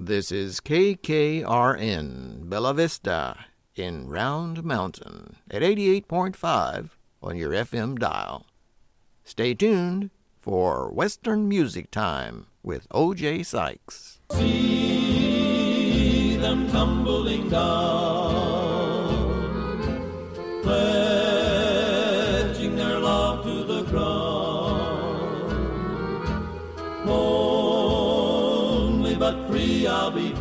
This is KKRN Bella Vista in Round Mountain at 88.5 on your FM dial. Stay tuned for Western Music Time with O.J. Sykes. See them tumbling down, pledging their love to the ground. Lonely but free I'll be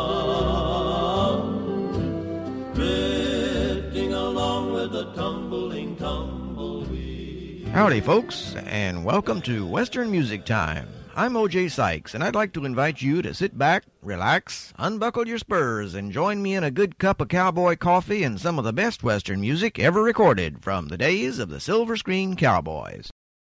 found, drifting along with the tumbling tumbleweed. Howdy, folks, and welcome to Western Music Time. I'm O.J. Sykes, and I'd like to invite you to sit back, relax, unbuckle your spurs, and join me in a good cup of cowboy coffee and some of the best Western music ever recorded from the days of the Silver Screen Cowboys.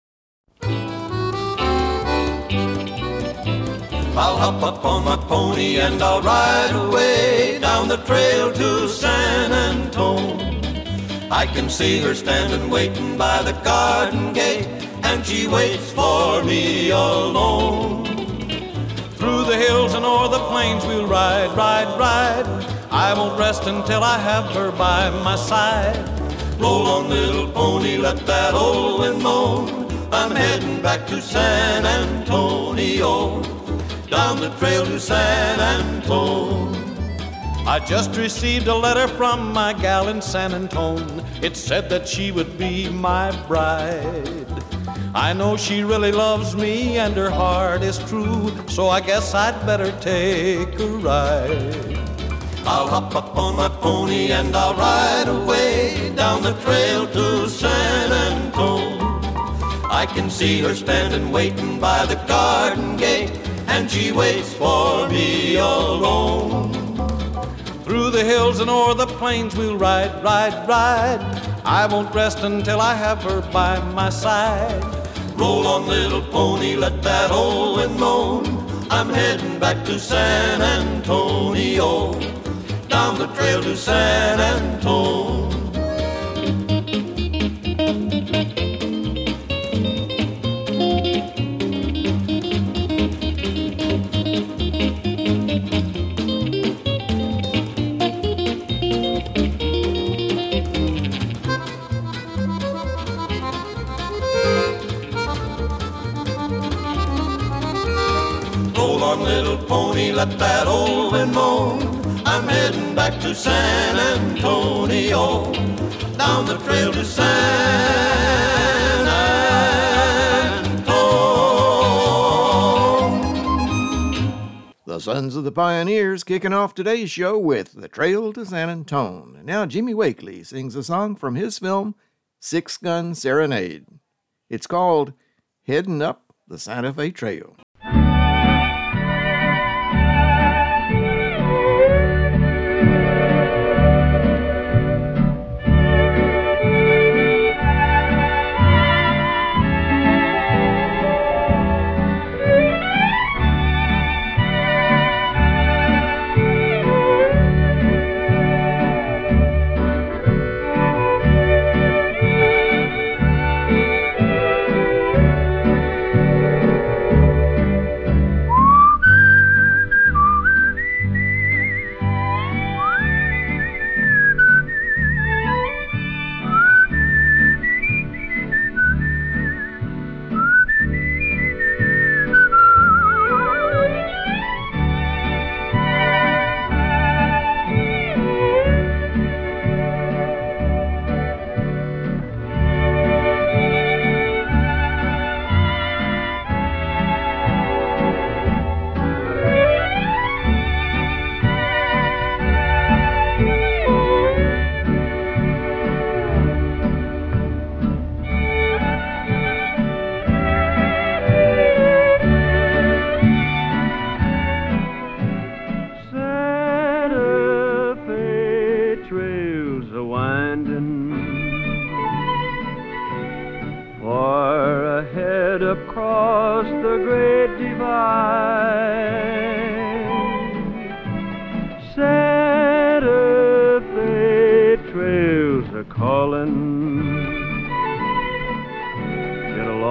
I'll hop up on my pony and I'll ride away down the trail to San Antone. I can see her standing waiting by the garden gate, and she waits for me alone. Through the hills and o'er the plains we'll ride, ride, ride. I won't rest until I have her by my side. Roll on, little pony, let that old wind moan. I'm heading back to San Antonio, down the trail to San Antone. I just received a letter from my gal in San Antone. It said that she would be my bride. I know she really loves me and her heart is true, so I guess I'd better take a ride. I'll hop up on my pony and I'll ride away down the trail to San Antone. I can see her standing waiting by the garden gate, and she waits for me alone. Through the hills and o'er the plains we'll ride, ride, ride. I won't rest until I have her by my side. Roll on, little pony, let that old wind moan. I'm heading back to San Antonio, down the trail to San Antone. Little pony, let that old wind moan. I'm heading back to San Antonio, down the trail to San Antone. The Sons of the Pioneers kicking off today's show with The Trail to San Antone. And now Jimmy Wakely sings a song from his film, Six Gun Serenade. It's called Heading Up the Santa Fe Trail.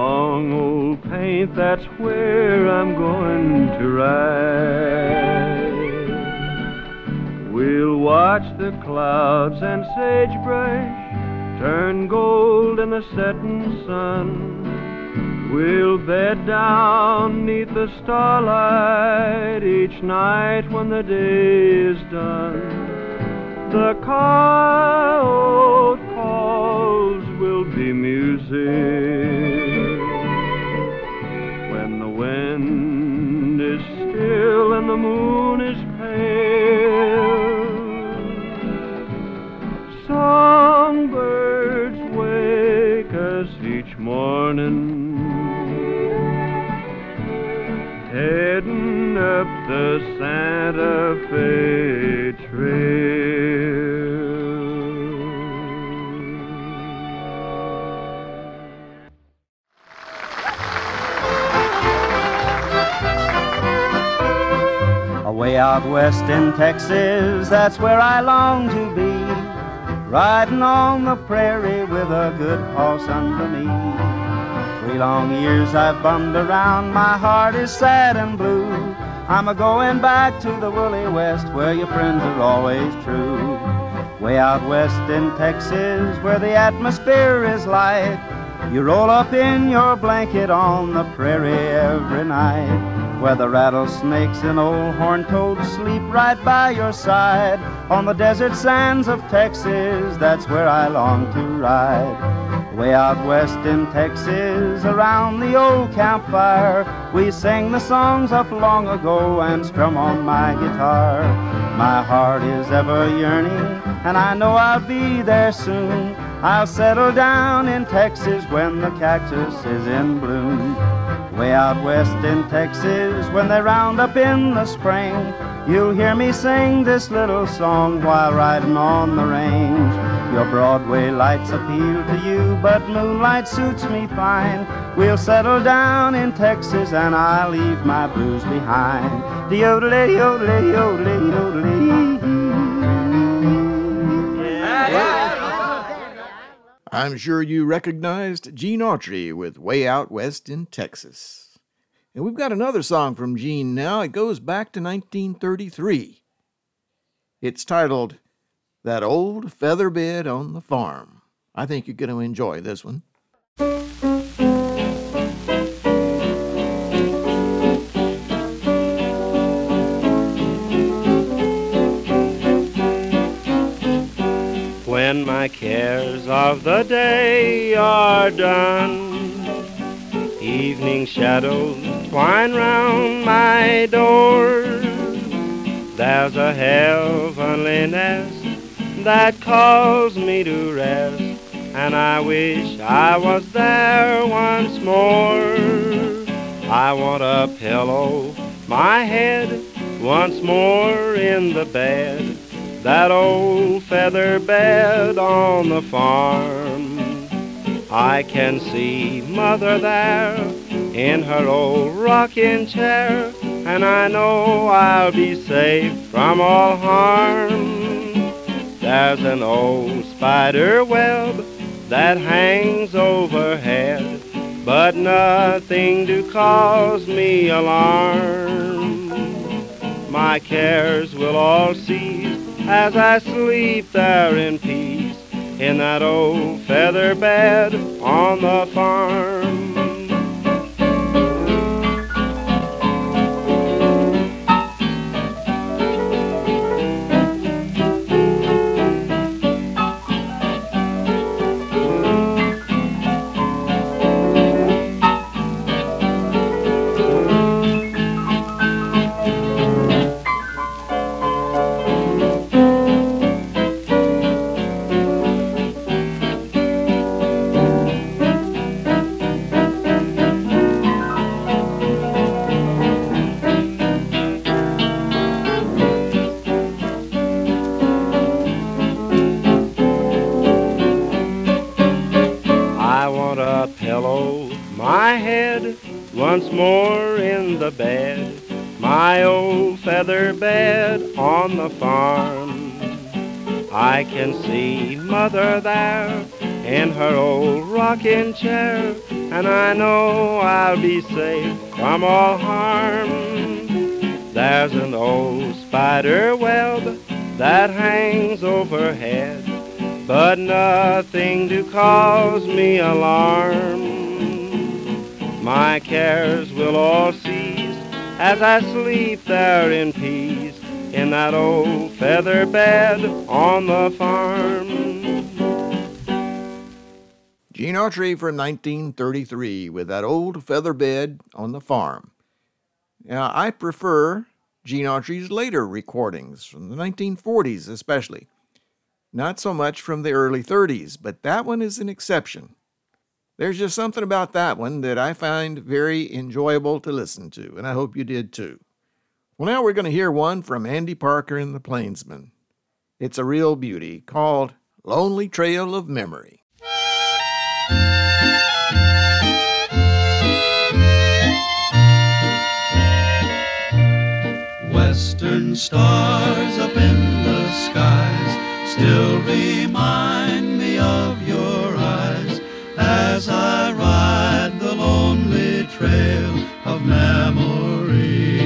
That's where I'm going to ride. watch the clouds and sagebrush turn gold in the setting sun. We'll bed down 'neath the starlight each night when the day is done. The coyote calls will be music when the wind is still and the moon is pale. Songbirds wake us each morning, heading up the Santa Fe Trail. Away out west in Texas, that's where I long to be, riding on the prairie with a good horse under me. 3 long years I've bummed around, my heart is sad and blue. I'm a-going back to the woolly west where your friends are always true. Way out west in Texas where the atmosphere is light, you roll up in your blanket on the prairie every night, where the rattlesnakes and old horned toads sleep right by your side. On the desert sands of Texas, that's where I long to ride. Way out west in Texas, around the old campfire, we sang the songs of long ago and strum on my guitar. My heart is ever yearning, and I know I'll be there soon. I'll settle down in Texas when the cactus is in bloom. Way out west in Texas, when they round up in the spring, you'll hear me sing this little song while riding on the range. Your Broadway lights appeal to you, but moonlight suits me fine. We'll settle down in Texas and I'll leave my blues behind. De-yodelay, yodelay, yodelay, yodelay. I'm sure you recognized Gene Autry with Way Out West in Texas. And we've got another song from Gene now. It goes back to 1933. It's titled That Old Feather Bed on the Farm. I think you're going to enjoy this one. When my cares of the day are done, evening shadows twine round my door. There's a heavenly nest that calls me to rest, and I wish I was there once more. I want to pillow my head once more in the bed, that old feather bed on the farm. I can see Mother there in her old rocking chair, and I know I'll be safe from all harm. There's an old spider web that hangs overhead, but nothing to cause me alarm. My cares will all cease as I sleep there in peace, in that old feather bed on the farm. Once more in the bed, my old feather bed on the farm. I can see Mother there in her old rocking chair, and I know I'll be safe from all harm. There's an old spider web that hangs overhead, but nothing to cause me alarm. My cares will all cease as I sleep there in peace in that old feather bed on the farm. Gene Autry from 1933 with that old feather bed on the farm. Now, I prefer Gene Autry's later recordings from the 1940s especially. Not so much from the early 30s, but that one is an exception. There's just something about that one that I find very enjoyable to listen to, and I hope you did too. Well, now we're going to hear one from Andy Parker and the Plainsmen. It's a real beauty called Lonely Trail of Memory. Western stars up in the skies still remind me of your eyes as I ride the lonely trail of memory.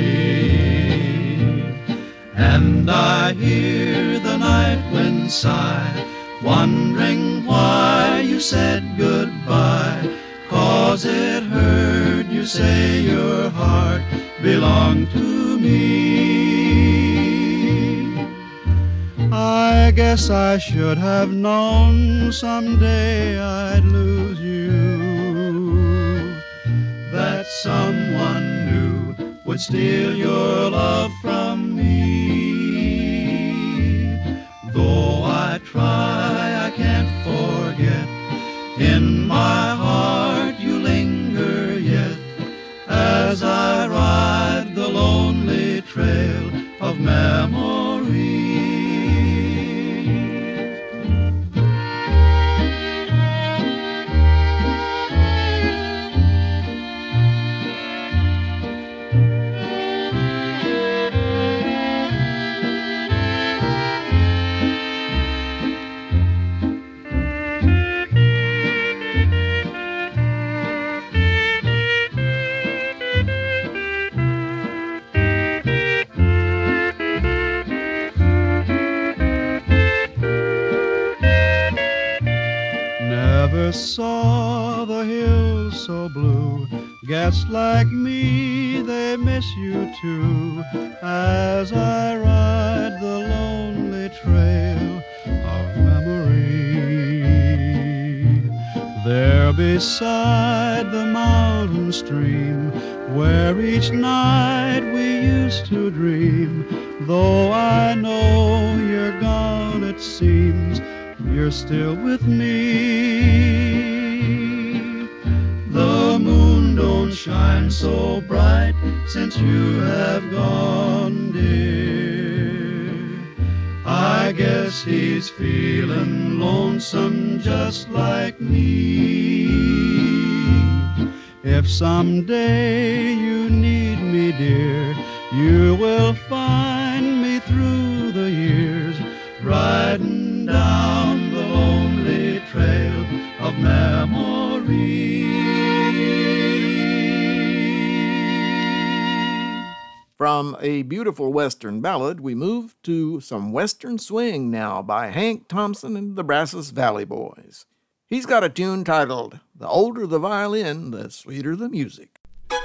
And I hear the night wind sigh, wondering why you said goodbye, 'cause it heard you say your heart belonged to me. I guess I should have known someday I'd lose you, that someone new would steal your love from me. Though I try, I can't forget, in my heart you linger yet, as I ride the lonely trail of memory. Saw the hills so blue, guess like me they miss you too, as I ride the lonely trail of memory. There beside the mountain stream, where each night we used to dream, though I know you're gone it seems, you're still with me. The moon don't shine so bright since you have gone, dear. I guess he's feeling lonesome just like me. If someday you need me, dear, you will find me through the years, riding down the lonely trail of memory. From a beautiful Western ballad, we move to some Western swing now by Hank Thompson and the Brazos Valley Boys. He's got a tune titled, "The Older the Violin, the Sweeter the Music."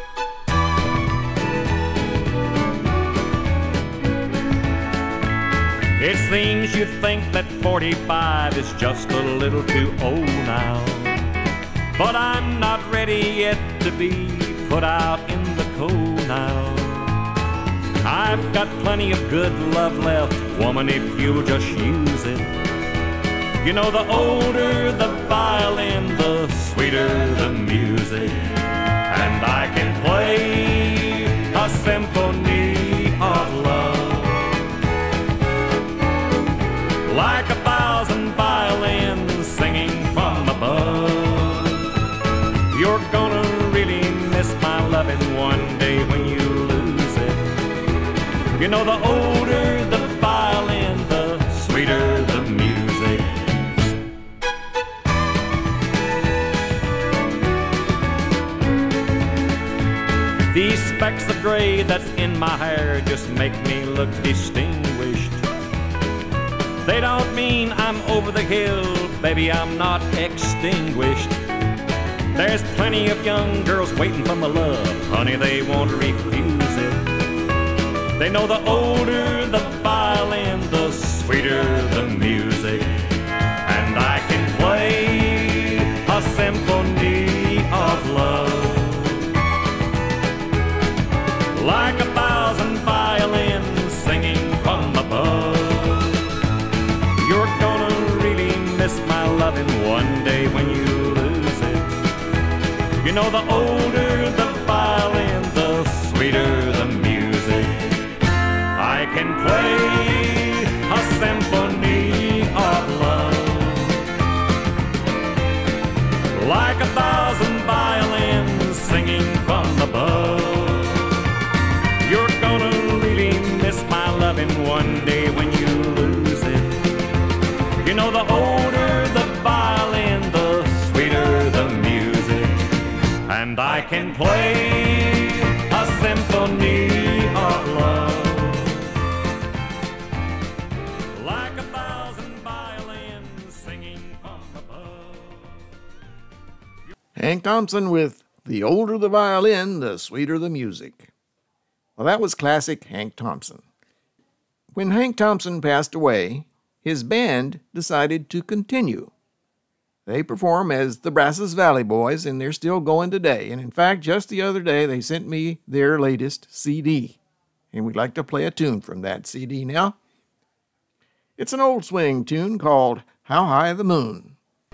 It seems you think that 45 is just a little too old now, but I'm not ready yet to be put out in the cold now. I've got plenty of good love left, woman, if you'll just use it. You know, the older the violin, the sweeter the music. And I can play a symphony of love, like 1,000 violins singing from above. You're gonna really miss my loving one day when you lose it. You know, the older the violin, the sweeter the music. These specks of gray that's in my hair just make me look distinguished. They don't mean I'm over the hill, baby, I'm not extinguished. There's plenty of young girls waiting for my love, honey, they won't refuse it. They know the older the violin, the sweeter the music. And I can play a symphony of love like 1,000 violins singing from above. You're gonna really miss my loving one day when you lose it. You know the older the violin, the sweeter the music. I can play a symphony of love like 1,000 violins singing from above. You're gonna really miss my loving one day when you lose it. You know the older the violin, the sweeter the music. And I can play a symphony of love like 1,000 violins singing from above. Hank Thompson with The Older the Violin, the Sweeter the Music. Well, that was classic Hank Thompson. When Hank Thompson passed away, his band decided to continue. They perform as the Brazos Valley Boys, and they're still going today. And in fact, just the other day, they sent me their latest CD. And we'd like to play a tune from that CD now. It's an old swing tune called How High the Moon.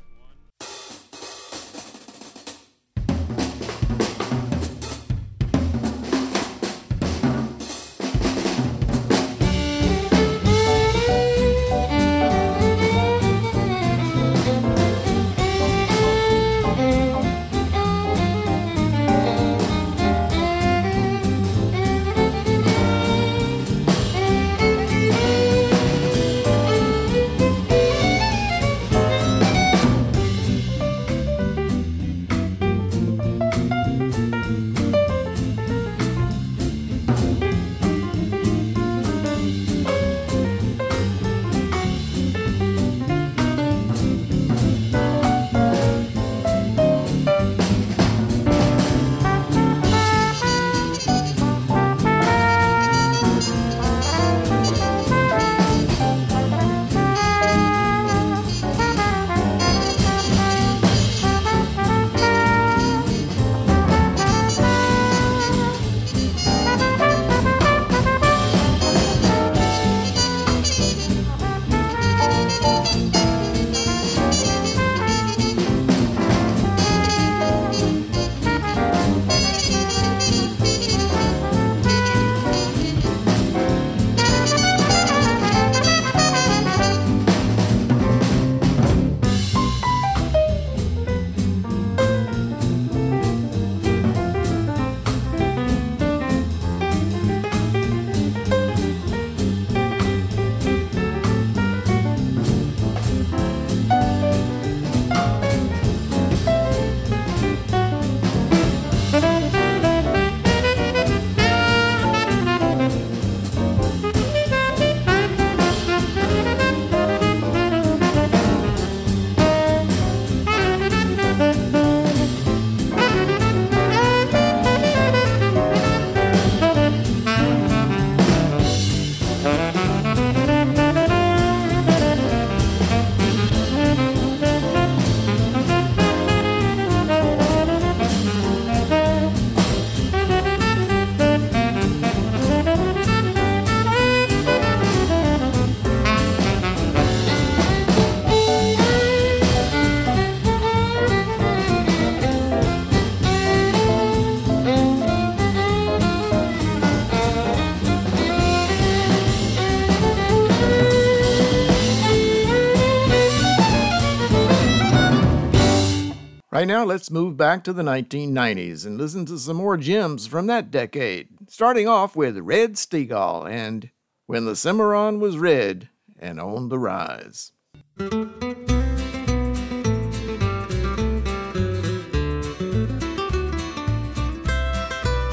Right now, let's move back to the 1990s and listen to some more gems from that decade, starting off with Red Steagall and When the Cimarron Was Red and on the Rise.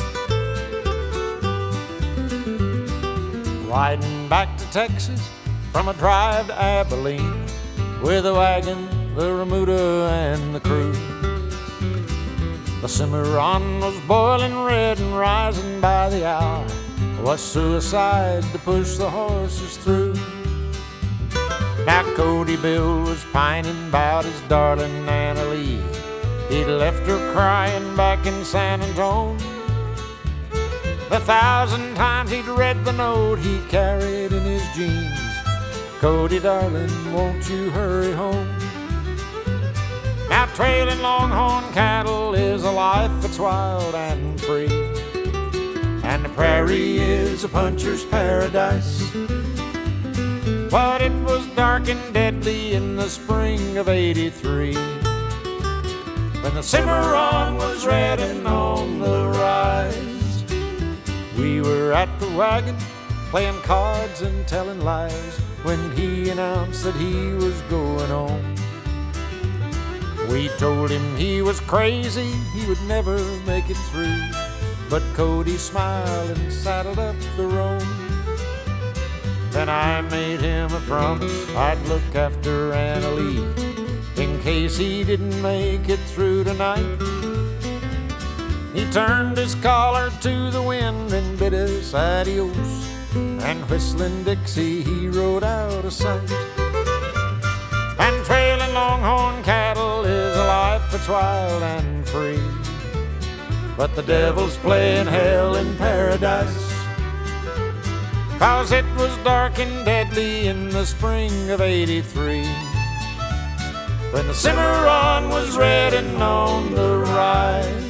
Riding back to Texas from a drive to Abilene with a wagon, the remuda, and the crew. The Cimarron was boiling red and rising by the hour. Was suicide to push the horses through. Now Cody Bill was pining about his darling Anna Lee. He'd left her crying back in San Antone. The 1,000 times he'd read the note he carried in his jeans. Cody, darling, won't you hurry home? Now trailing longhorn cattle is a life that's wild and free, and the prairie is a puncher's paradise. But it was dark and deadly in the spring of '83, when the Cimarron was red and on the rise. We were at the wagon, playing cards and telling lies, when he announced that he was going home. We told him he was crazy, he would never make it through, but Cody smiled and saddled up the roan. Then I made him a promise I'd look after Anna Lee in case he didn't make it through tonight. He turned his collar to the wind and bid us adios, and whistling Dixie he rode out of sight. And trailing longhorn cattle is a life that's wild and free, but the devil's playing hell in paradise. 'Cause it was dark and deadly in the spring of '83, when the Cimarron was red and on the rise.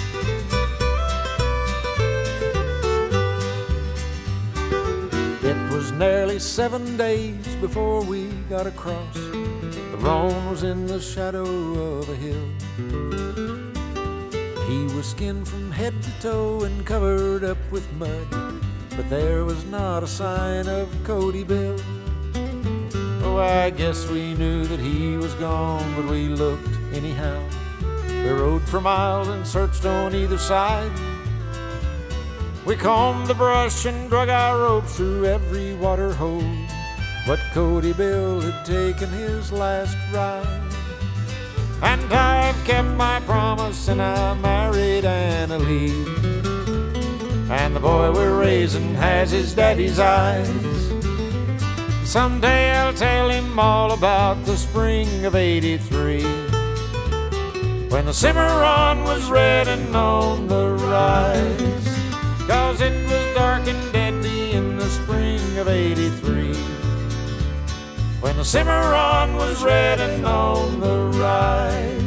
It was nearly 7 days before we got across. The roan was in the shadow of a hill. He was skinned from head to toe and covered up with mud, but there was not a sign of Cody Bill. Oh, I guess we knew that he was gone, but we looked anyhow. We rode for miles and searched on either side. We combed the brush and drug our ropes through every water hole, but Cody Bill had taken his last ride. And I've kept my promise and I married Anna Lee, and the boy we're raising has his daddy's eyes. Someday I'll tell him all about the spring of '83, when the Cimarron was red and on the rise. 'Cause it was dark and deadly in the spring of '83, when the Cimarron was red and on the rise.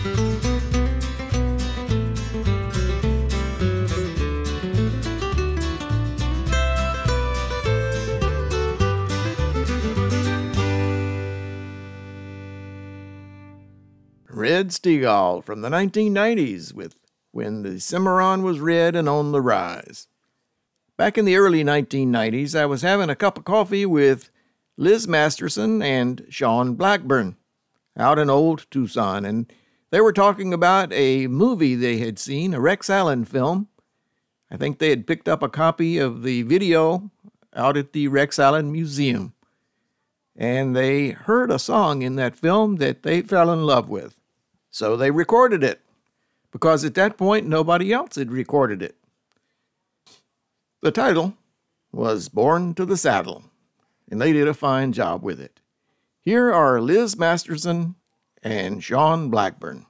Red Steagall from the 1990s with When the Cimarron Was Red and on the Rise. Back in the early 1990s, I was having a cup of coffee with Liz Masterson and Sean Blackburn out in Old Tucson, and they were talking about a movie they had seen, a Rex Allen film. I think they had picked up a copy of the video out at the Rex Allen Museum, and they heard a song in that film that they fell in love with. So they recorded it, because at that point nobody else had recorded it. The title was Born to the Saddle, and they did a fine job with it. Here are Liz Masterson and Sean Blackburn.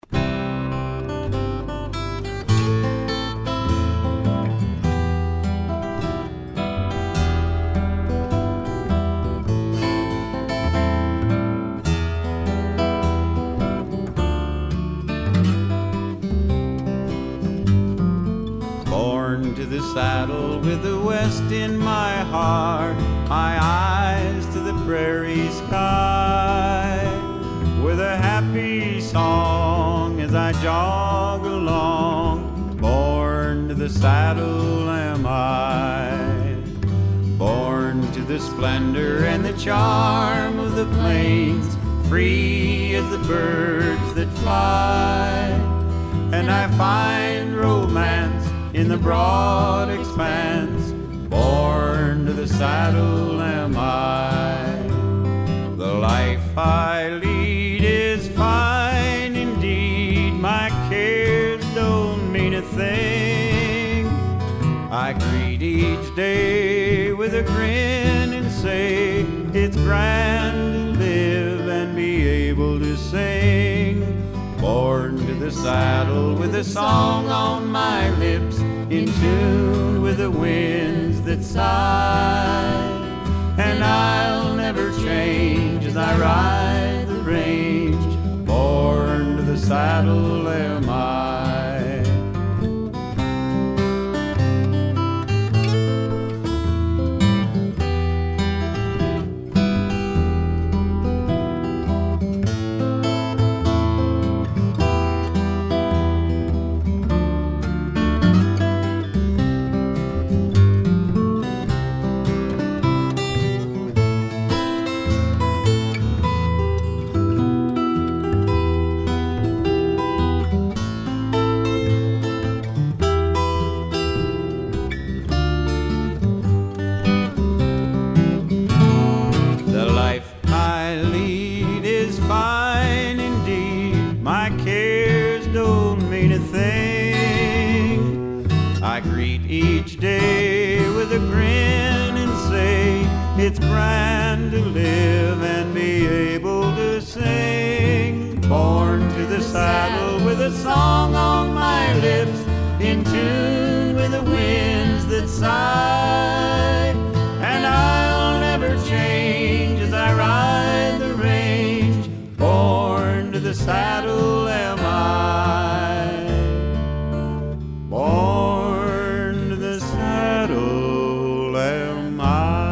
Born to the saddle with the west in my heart, my eyes to the prairie sky, with a happy song as I jog along. Born to the saddle am I, born to the splendor and the charm of the plains, free as the birds that fly, and I find romance in the broad expanse. Born to the saddle am I. with a grin and say it's grand to live and be able to sing. Born to the saddle with a song on my lips, in tune with the winds that sigh. And I'll never change as I ride the range. Born to the saddle am I. It's grand to live and be able to sing. Born to the saddle with a song on my lips, in tune with the winds that sigh. And I'll never change as I ride the range. Born to the saddle am I. Born to the saddle am I.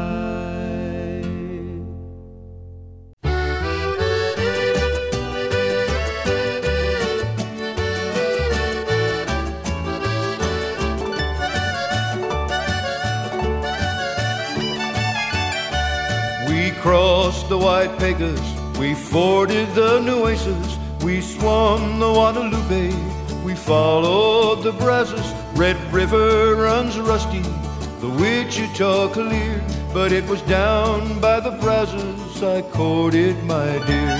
Crossed the White Pecos, we forded the Nueces, we swum the Guadalupe, we followed the Brazos. Red River runs rusty, the Wichita clear, but it was down by the Brazos I courted my dear.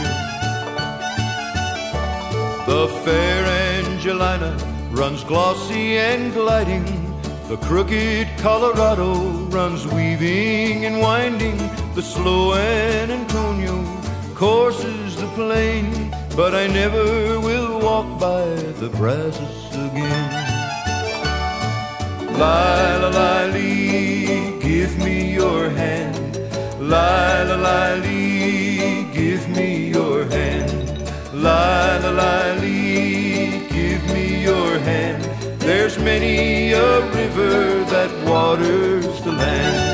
The fair Angelina runs glossy and gliding, the crooked Colorado runs weaving and winding. The slow San Antonio courses the plain, but I never will walk by the Brazos again. Li-la-li-lee, give me your hand. Li-la-li-lee, give me your hand. Li-la-li-lee, give me your hand. There's many a river that waters the land.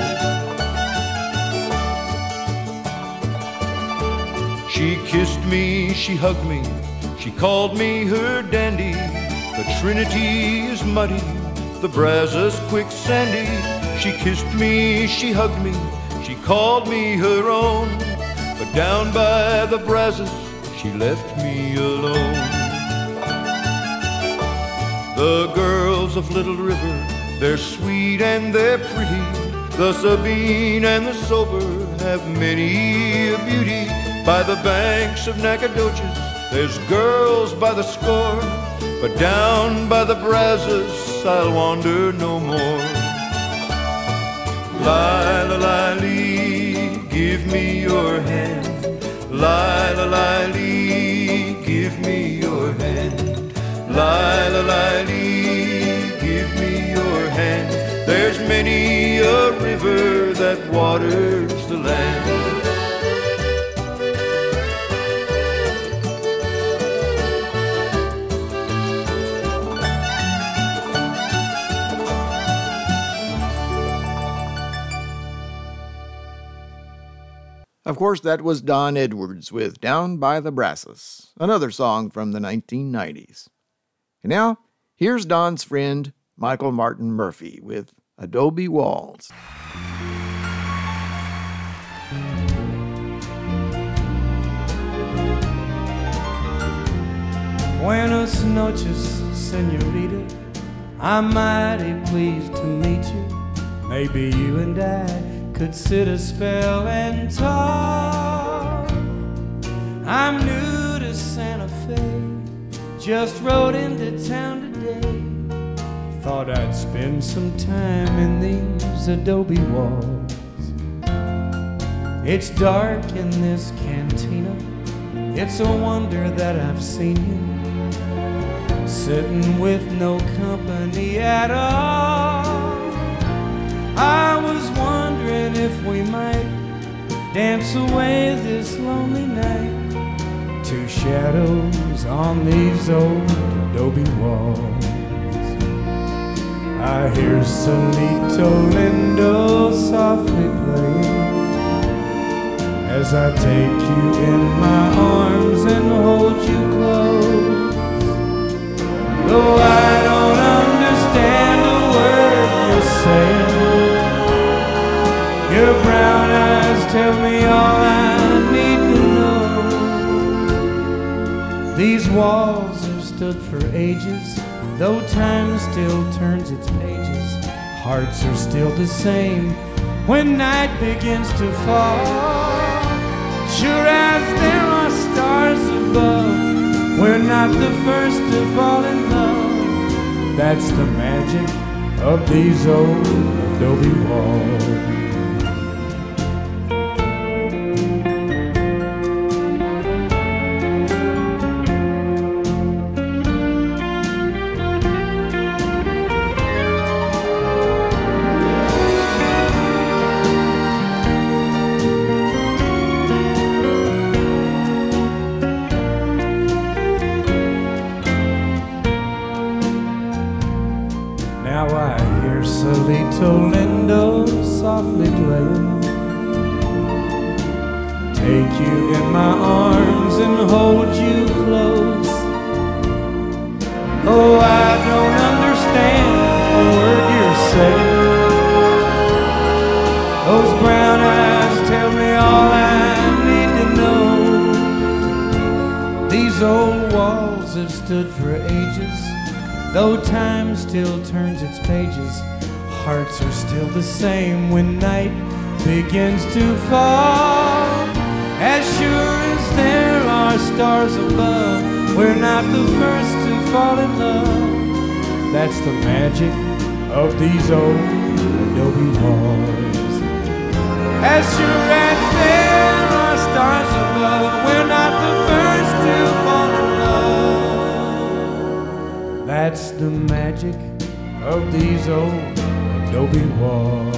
She kissed me, she hugged me, she called me her dandy. The Trinity is muddy, the Brazos quicksandy. She kissed me, she hugged me, she called me her own. But down by the Brazos, she left me alone. The girls of Little River, they're sweet and they're pretty. The Sabine and the Sober have many a beauty. By the banks of Nacogdoches, there's girls by the score. But down by the Brazos, I'll wander no more. Li-la-li-lee, give me your hand. Li-la-li-lee, give me your hand. Li-la-li-lee, give me your hand. There's many a river that waters the land. Of course, that was Don Edwards with Down by the Brazos, another song from the 1990s. And now, here's Don's friend, Michael Martin Murphey, with Adobe Walls. Buenos noches, senorita. I'm mighty pleased to meet you. Maybe you and I could sit a spell and talk. I'm new to Santa Fe, just rode into town today. thought I'd spend some time in these adobe walls. It's dark in this cantina. It's a wonder that I've seen you sitting with no company at all. I was wondering if we might dance away this lonely night. Two shadows on these old adobe walls. I hear Solito Lindo softly playing as I take you in my arms and hold you close. Though I don't understand a word you're saying, your brown eyes tell me all I need to know. These walls have stood for ages, though time still turns its pages. Hearts are still the same when night begins to fall. Sure as there are stars above, we're not the first to fall in love. That's the magic of these old adobe walls. Solito Lindo softly playing, take you in my arms and hold you close. Oh, I don't understand a word you're saying. Those brown eyes tell me all I need to know. These old walls have stood for ages, though time still turns its pages. Hearts are still the same when night begins to fall. As sure as there are stars above, we're not the first to fall in love. That's the magic of these old adobe walls. As sure as there are stars above, we're not the first to fall in love. That's the magic of these old adobe walls.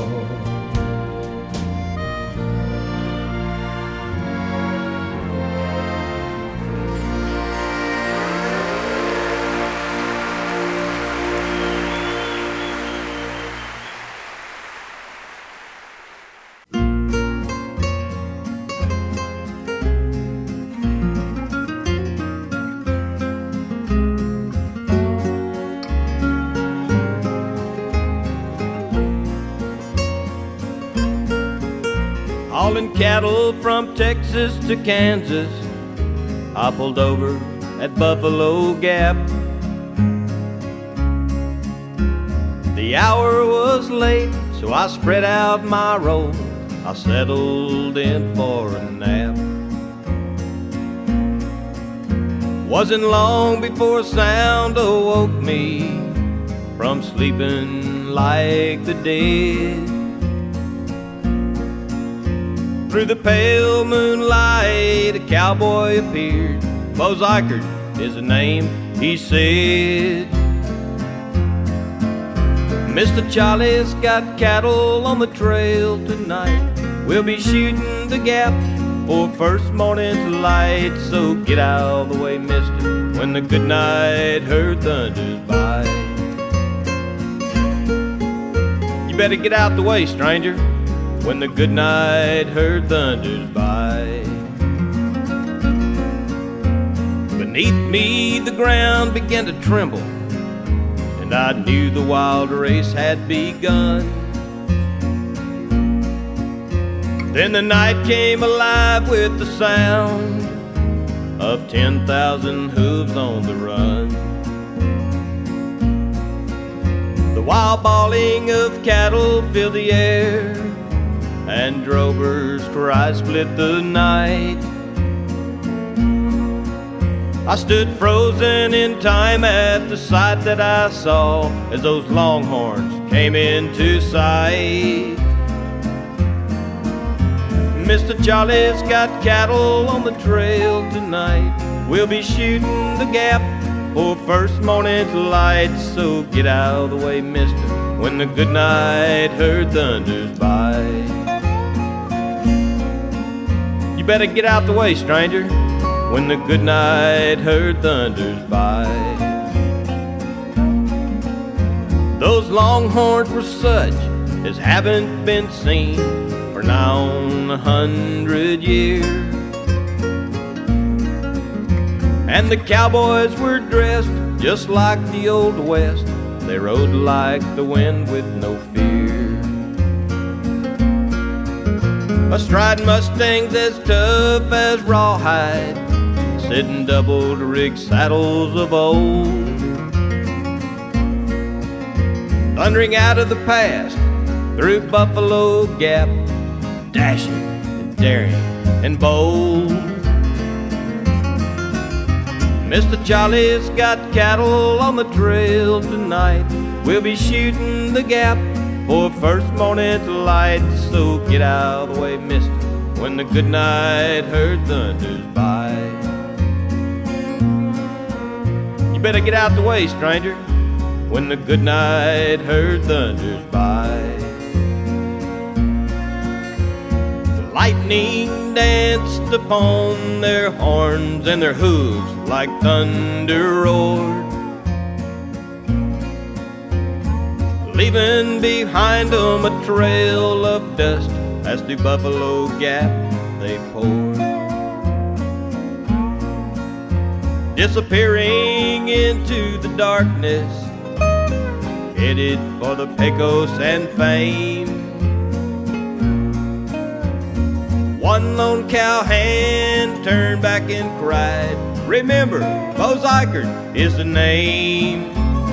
Hauling cattle from Texas to Kansas, I pulled over at Buffalo Gap. The hour was late, so I spread out my robe. I settled in for a nap. Wasn't long before a sound awoke me from sleeping like the dead. Through the pale moonlight, a cowboy appeared. Bo Zikert is the name, he said. Mr. Charlie's got cattle on the trail tonight. We'll be shooting the gap for first morning light. So get out of the way, mister, when the good night herd thunders by. You better get out the way, stranger, when the good night herd thunders by. Beneath me the ground began to tremble, and I knew the wild race had begun. Then the night came alive with the sound of 10,000 hooves on the run. The wild bawling of cattle filled the air, and drovers' cries split the night. I stood frozen in time at the sight that I saw as those longhorns came into sight. Mr. Charlie's got cattle on the trail tonight. We'll be shooting the gap for first morning's light. So get out of the way, mister, when the good night herd thunders by. You better get out the way, stranger, when the good night herd thunders by. Those longhorns were such as haven't been seen for now 100 years. And the cowboys were dressed just like the old West. They rode like the wind with no fear. Astride Mustangs as tough as rawhide, sitting double-rigged saddles of old. Thundering out of the past through Buffalo Gap, dashing and daring and bold. Mr. Charlie's got cattle on the trail tonight. We'll be shooting the gap for first morning's light. So get out of the way, mister, when the good night herd thunders by. You better get out the way, stranger, when the good night herd thunders by. The lightning danced upon their horns and their hooves like thunder roared, leaving behind them a trail of dust as through Buffalo Gap they poured, disappearing into the darkness, headed for the Pecos and fame. One lone cowhand turned back and cried, remember, Bose Ikard is the name.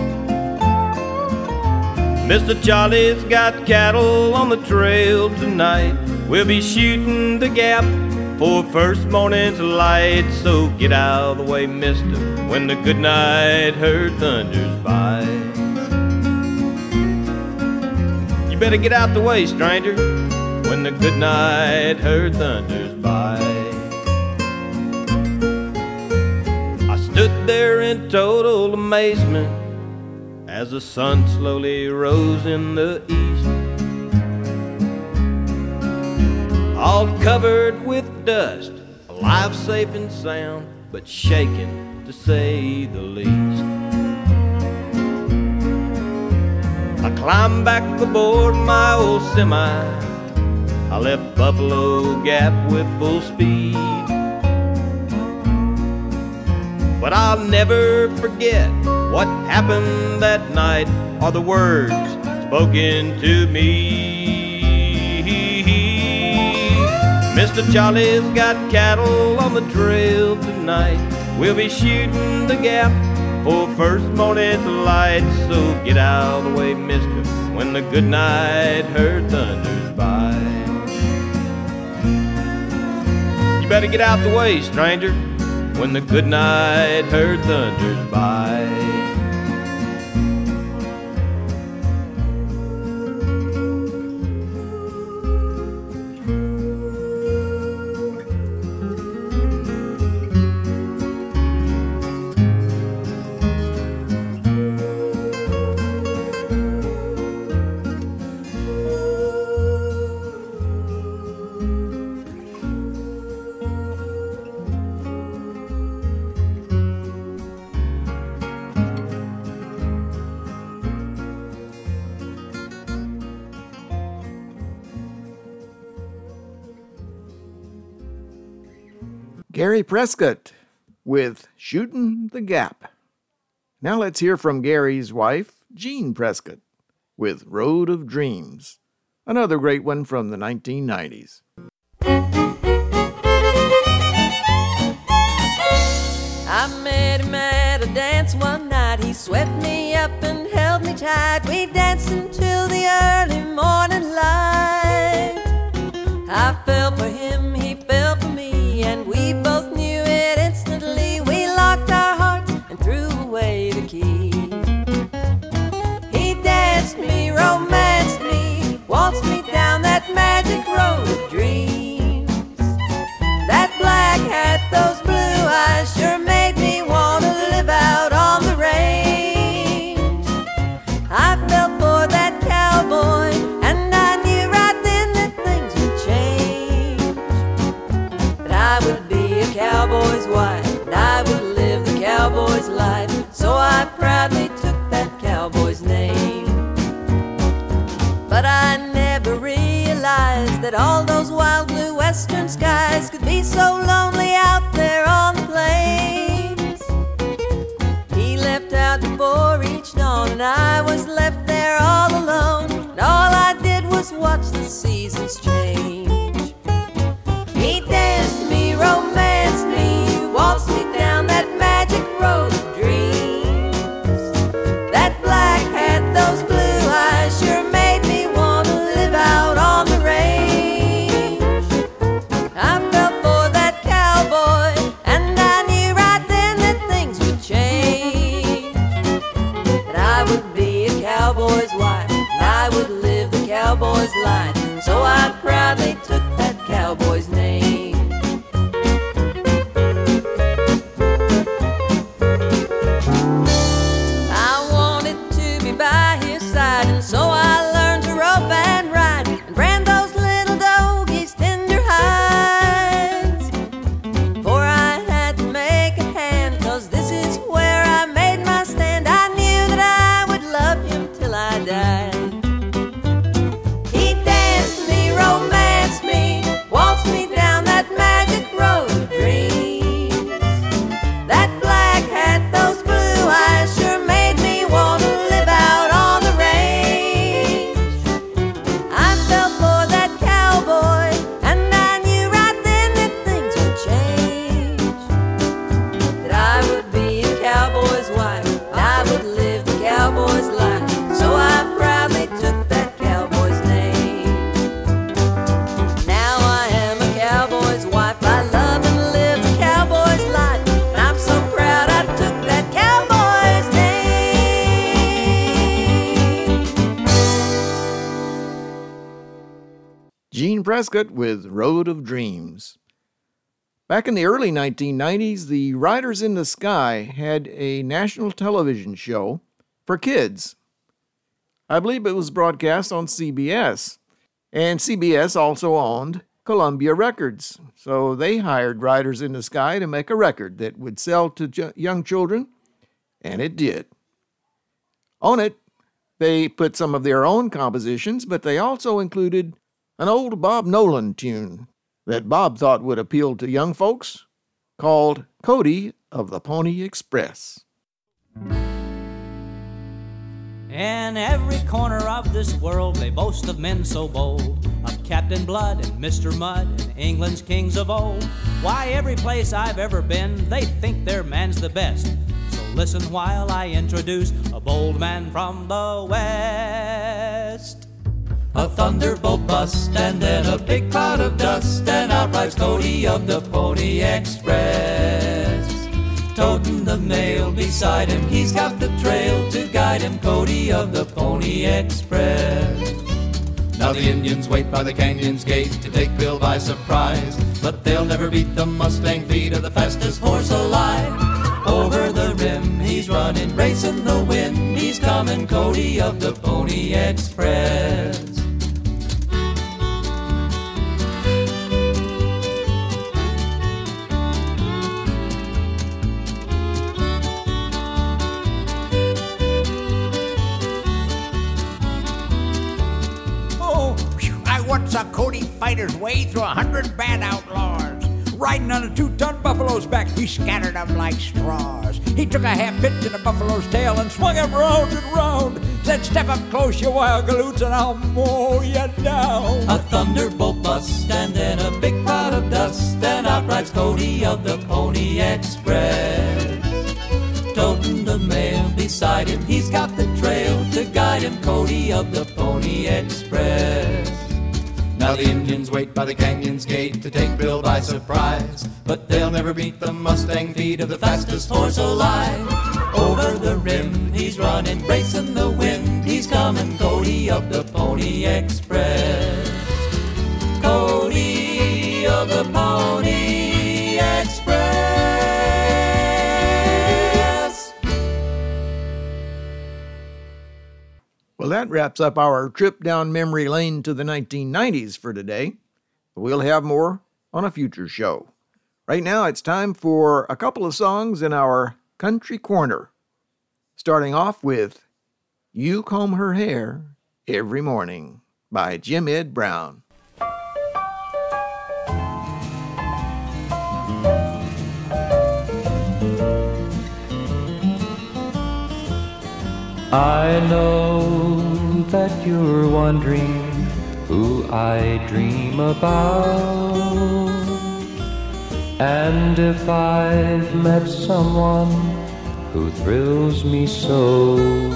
Mr. Charlie's got cattle on the trail tonight. We'll be shooting the gap for first morning's light. So get out of the way, mister, when the good night herd thunders by. You better get out the way, stranger, when the good night herd thunders by. I stood there in total amazement as the sun slowly rose in the east, all covered with dust, alive, safe and sound, but shaken to say the least. I climbed back aboard my old semi. I left Buffalo Gap with full speed, but I'll never forget what happened that night or the words spoken to me. Mr. Charlie's got cattle on the trail tonight. We'll be shooting the gap for first morning's light. So get out of the way, mister, when the good night herd thunders by. You better get out the way, stranger, when the good night herd thunders by. Gary Prescott with Shootin' the Gap. Now let's hear from Gary's wife, Jean Prescott, with Road of Dreams, another great one from the 1990s. I met him at a dance one night. He swept me up and held me tight. We danced until the early morning light. I fell for him, he fell for me, and we both knew it instantly. We locked surprised that all those wild blue western skies could be so lonely out there on the plains. He left out before each dawn, and I was left there all alone. And all I did was watch the seasons change. He danced me, romanced me, waltzed me down that magic road of dreams. That black hat, those blue eyes sure made me want to live out on the range. I fell for that cowboy, and I knew right then that things would change. That I would be a cowboy's wife, and I would live the cowboy's life. So I proudly took that cowboy's name. I wanted to be by his side, and so I learned to rope and ride, and brand those little doggies tender hides. For I had to make a hand, 'cause this is where I made my stand. I knew that I would love him till I died. He danced me, romanced me, waltzed me down that magic road of dreams. That black hat, those blue eyes sure made me want to live out on the range. I fell for that cowboy, and I knew right then that things would change. That I would be a cowboy's wife, and I would live the cowboy's life. So I proudly took that cowboy's name. Now I am a cowboy's wife. I love and live the cowboy's life, and I'm so proud I took that cowboy's name. Gene Prescott with Road of Dreams. Back in the early 1990s, the Riders in the Sky had a national television show for kids. I believe it was broadcast on CBS, and CBS also owned Columbia Records, so they hired Riders in the Sky to make a record that would sell to young children, and it did. On it, they put some of their own compositions, but they also included an old Bob Nolan tune that Bob thought would appeal to young folks, called Cody of the Pony Express. In every corner of this world they boast of men so bold, of Captain Blood and Mr. Mudd and England's kings of old. Why, every place I've ever been, they think their man's the best. So listen while I introduce a bold man from the West. A thunderbolt bust, and then a big cloud of dust, and out rides Cody of the Pony Express. Toting the mail beside him, he's got the trail to guide him, Cody of the Pony Express. Now the Indians wait by the canyon's gate to take Bill by surprise, but they'll never beat the Mustang feet of the fastest horse alive. Over the rim he's running, racing the wind, he's coming, Cody of the Pony Express. Saw Cody fight his way through 100 bad outlaws. Riding on a 2-ton buffalo's back, he scattered them like straws. He took a half hitch in a buffalo's tail and swung him round and round. Said, step up close, you wild galoots, and I'll mow you down. A thunderbolt bust, and then a big cloud of dust, and out rides Cody of the Pony Express. Toting the mail beside him, he's got the trail to guide him, Cody of the Pony Express. Now the Indians wait by the canyon's gate to take Bill by surprise, but they'll never beat the Mustang feet of the fastest horse alive. Over the rim he's running, racing the wind, he's coming, Cody of the Pony Express. Cody of the Pony Express. Well, that wraps up our trip down memory lane to the 1990s for today. We'll have more on a future show. Right now, it's time for a couple of songs in our Country Corner. Starting off with You Comb Her Hair Every Morning by Jim Ed Brown. I know that you're wondering who I dream about, and if I've met someone who thrills me so.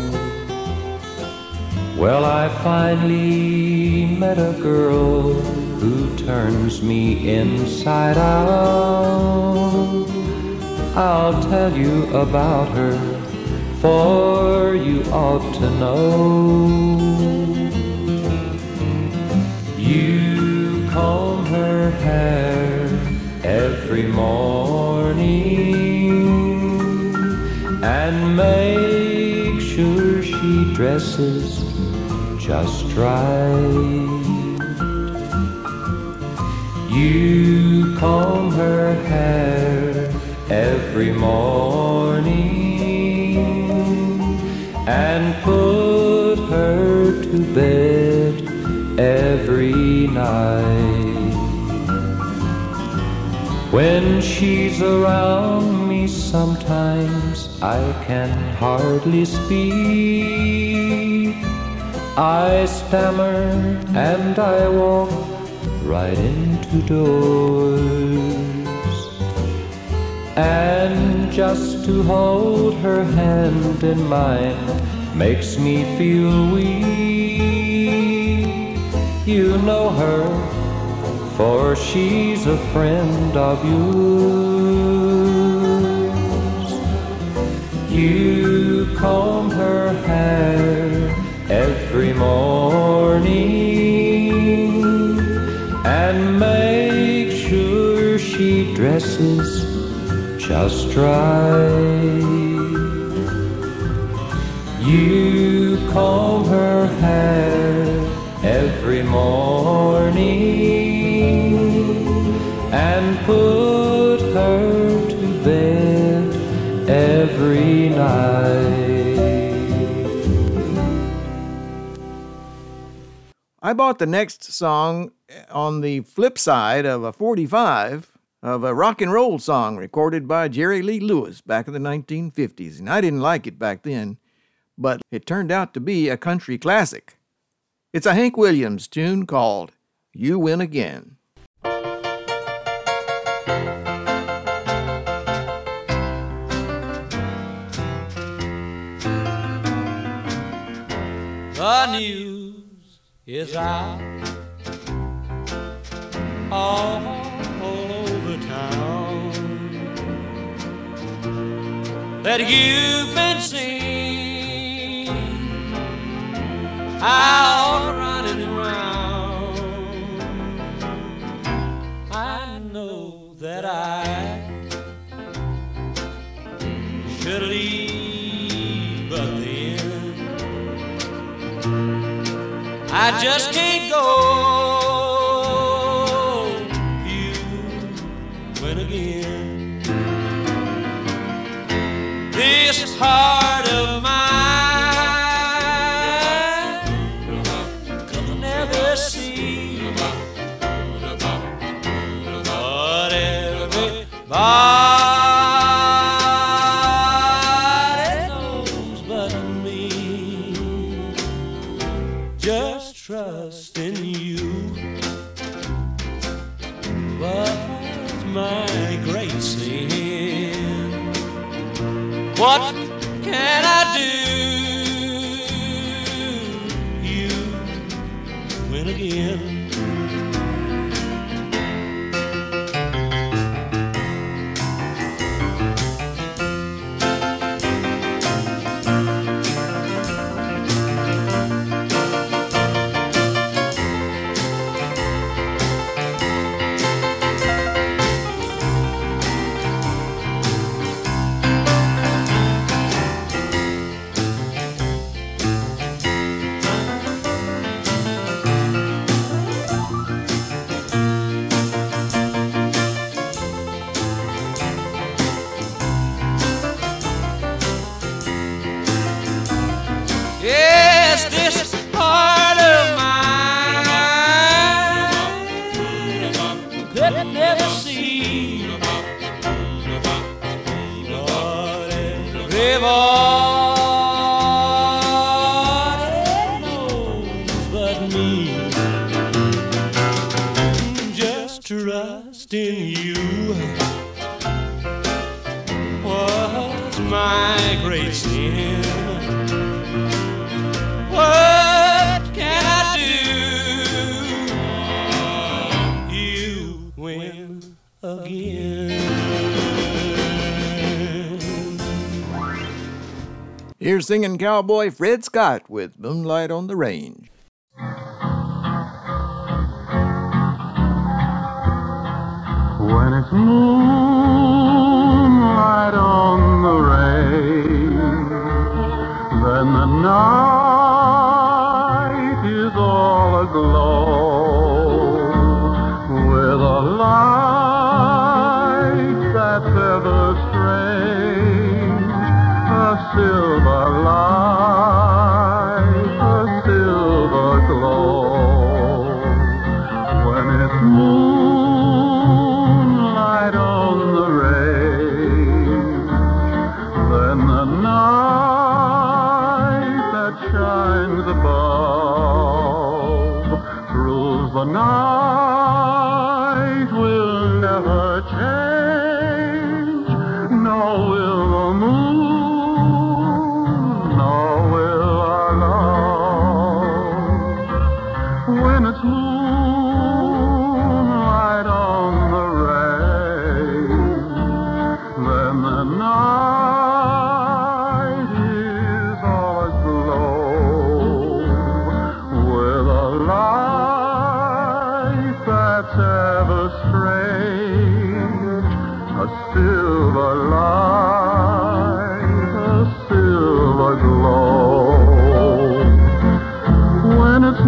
Well, I finally met a girl who turns me inside out. I'll tell you about her, for you ought to know. You comb her hair every morning and make sure she dresses just right. You comb her hair every morning and put her to bed every night. When she's around me, sometimes I can hardly speak. I stammer and I walk right into doors, and just to hold her hand in mine makes me feel weak. You know her, for she's a friend of yours. You comb her hair every morning and make sure she dresses just right. You comb her hair every morning and put her to bed every night. I bought the next song on the flip side of a 45 of a rock and roll song recorded by Jerry Lee Lewis back in the 1950s. And I didn't like it back then, but it turned out to be a country classic. It's a Hank Williams tune called You Win Again. The news is out all over town that you've been seen out running around. I know that I should leave, but then I just can't go. You win again. This heart of mine could never see what everybody knows but me. Just trust in you was my great sin. What can I do? You win again. Yes, this heart of mine could never see what everybody trust in you was my great sin. What can I do? You win again. Here's singing cowboy Fred Scott with Moonlight on the Range. When it's moonlight on the range, then the night is all aglow with a light that's ever strange, a silver light, a silver glow. When it's moonlight on the range, then the night that shines above proves the night will never change, nor will the moon, nor will our love. When it's moonlight on the range, then the night is all aglow with a light that's ever strange, a silver light, a silver glow. When it's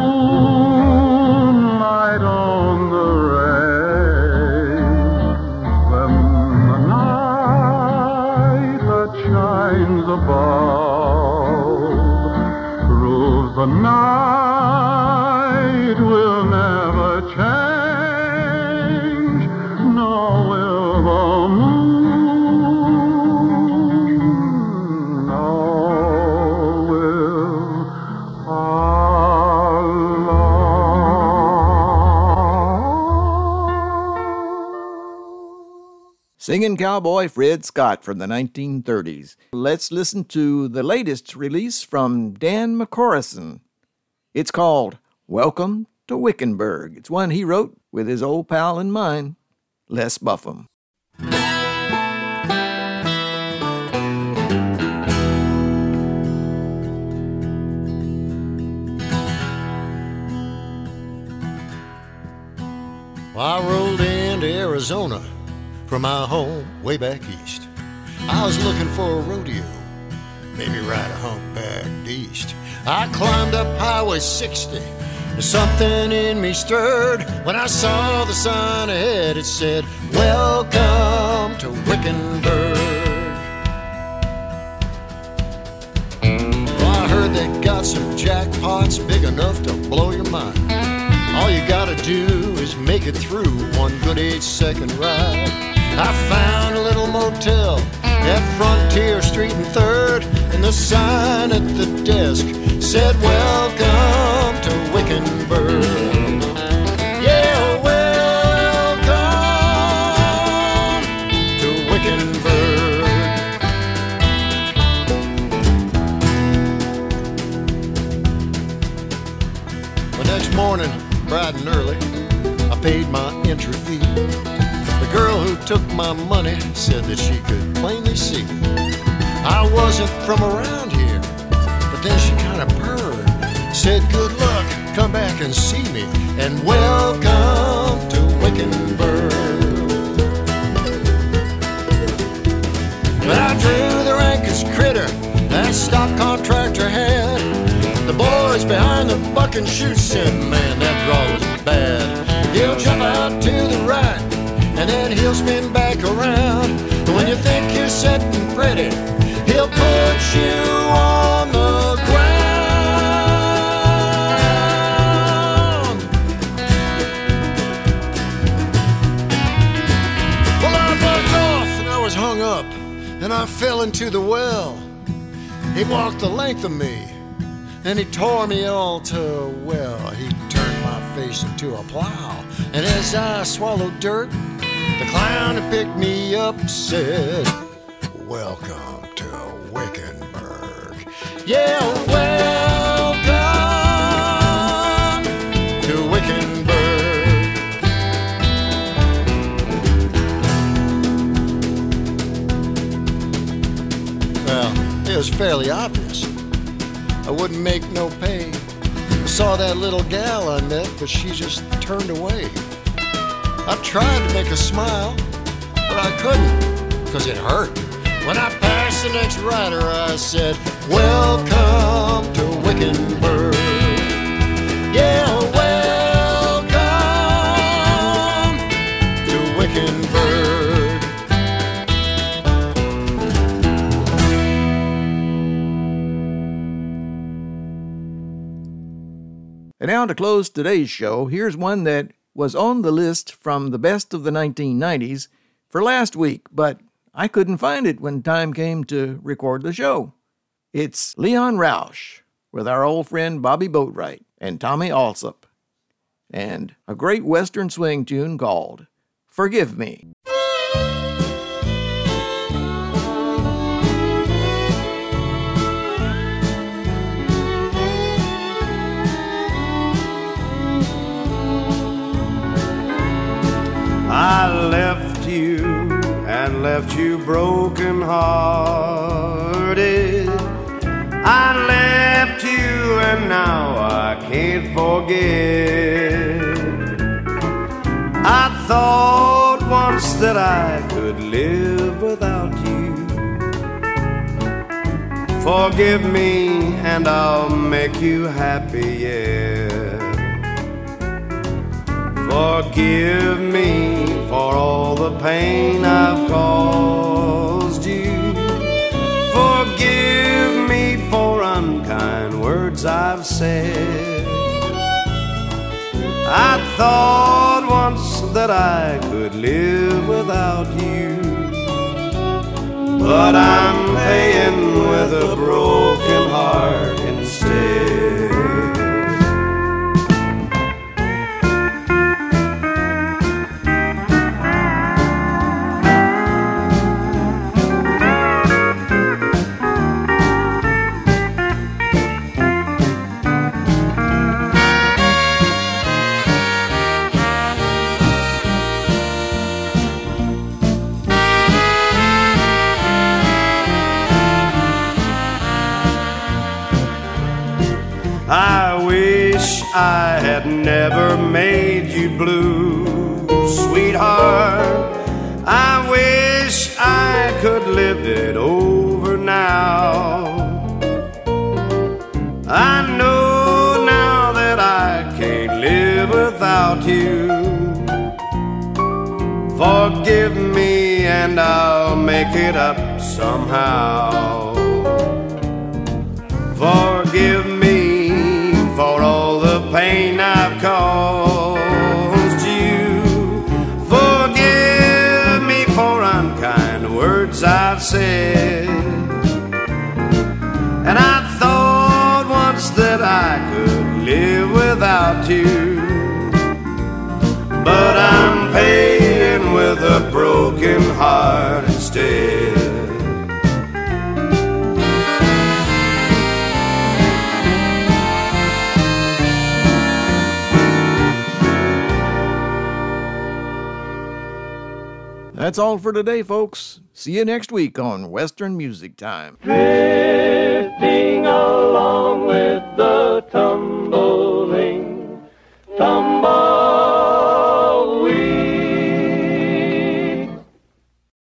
moonlight on the range, then the night that shines above proves the night will never change, nor will the moon, nor will our Singing cowboy Fred Scott from the 1930s. Let's listen to the latest release from Dan McCorrison. It's called Welcome to Wickenburg. It's one he wrote with his old pal in mind, Les Buffum. I rolled into Arizona from my home way back east. I was looking for a rodeo, maybe ride a humpback beast. I climbed up Highway 60, and something in me stirred when I saw the sign ahead. It said, "Welcome to Wickenburg." Well, I heard they got some jackpots big enough to blow your mind. All you gotta do is make it through one good 8-second ride. I found a little motel at Frontier Street and 3rd, and the sign at the desk said, "Welcome to Wickenburg." Yeah, welcome to Wickenburg. The next morning, bright and early, I paid my entry fee. The girl who took my money said that she could plainly see I wasn't from around here, but then she kind of purred, said, "Good luck, come back and see me, and welcome to Wickenburg." But I drew the rankest critter that stock contractor had. The boys behind the buck and shoot said, "Man, that draw was bad. He'll jump out to the right, and then he'll spin back around. When you think you're set and pretty, he'll put you on the ground." Well, I buzzed off and I was hung up, and I fell into the well. He walked the length of me, and he tore me all to well. He turned my face into a plow. And as I swallowed dirt, the clown who picked me up said, "Welcome to Wickenburg." Yeah, welcome to Wickenburg. Well, it was fairly obvious. I wouldn't make no pay. I saw that little gal I met, but she just turned away. I tried to make her smile, but I couldn't, 'cause it hurt. When I passed the next rider, I said, "Welcome to Wickenburg." Yeah, welcome to Wickenburg. And now to close today's show, here's one that was on the list from the best of the 1990s for last week, but I couldn't find it when time came to record the show. It's Leon Roush with our old friend Bobby Boatwright and Tommy Alsop, and a great Western swing tune called "Forgive Me." I left you and left you broken hearted. I left you and now I can't forget. I thought once that I could live without you. Forgive me and I'll make you happy, yeah. Forgive me for all the pain I've caused you. Forgive me for unkind words I've said. I thought once that I could live without you, but I'm paying with a broken heart instead. I wish I had never made you blue, sweetheart. I wish I could live it over now. I know now that I can't live without you. Forgive me and I'll make it up somehow. Forgive me for all the pain I've caused you. Forgive me for unkind words I've said. And I thought once that I could live without you, but I'm paying with a broken heart instead. That's all for today, folks. See you next week on Western Music Time. Drifting away.